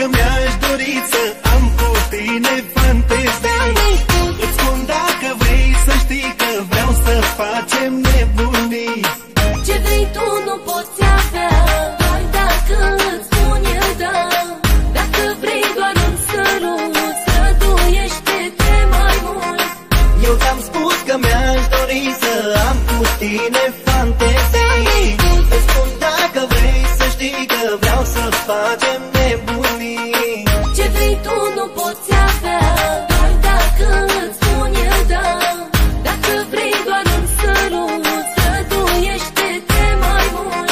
mi-aș dori să am cu tine fantezii. Îți spun dacă vrei să știi că vreau să facem nebunii. Ce vrei tu nu poți avea, doar dacă îți spun eu da. Dacă vrei doar un sărut, străduiește-te mai mult. Eu ți-am spus că mi-aș dori să am cu tine fantezii. Îți spun dacă vrei să știi că vreau să facem nebunii. Ce vrei tu nu poți avea, doar dacă îți spun eu da. Dacă vrei doar un sărut, străduiește-te mai mult.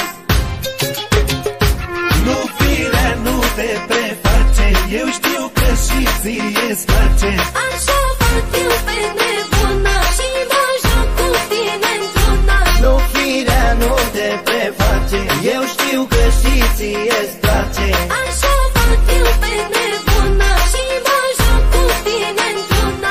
Nu firea, nu te preface, eu știu că și ție-ți place. Așa fac eu pe nebuna și mă joc cu tine într-una. Nu firea, nu te preface, eu știu că și ție-ți place. Așa fac eu pe nebuna și mă joc cu tine într-una.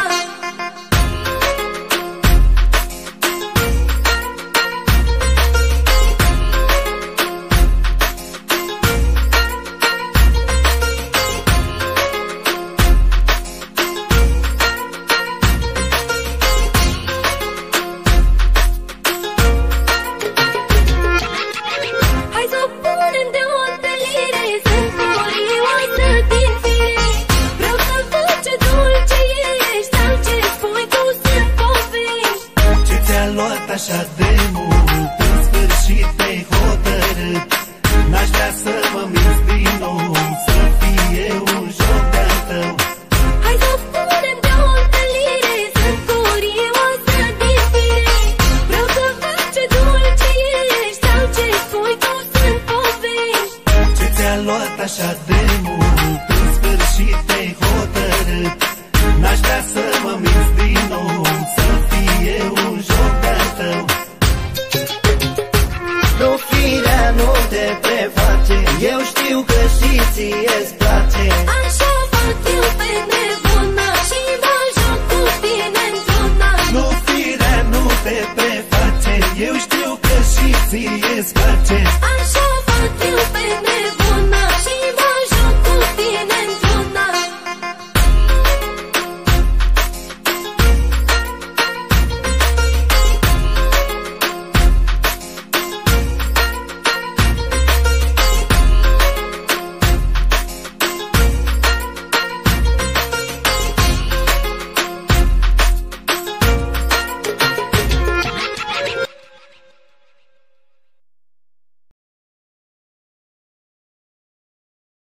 Hai să punem de o întâlnire, sunt curioasă din fire. Vreau să văd ce dulce ești, sau ce spui tu sunt povești. Ce ți-a luat așa de mult, în sfârșit te-ai hotărât. N-aș vrea să mă minți din nou, să fie un joc de-al tău. Hai să punem de o întâlnire, sunt curioasă din fire. Vreau să văd ce dulce ești, sau ce spui tu sunt povești. Ce ți-a luat așa de mult, în sfârșit te-ai hotărât. N-aș vrea să mă minți din nou, să fie un joc de-al tău. Nu firea, nu te preface, eu știu că și ție-ți place. Așa fac eu pe nebuna și mă joc cu tine într-una. Nu firea, nu te preface, eu știu că și ție-ți place.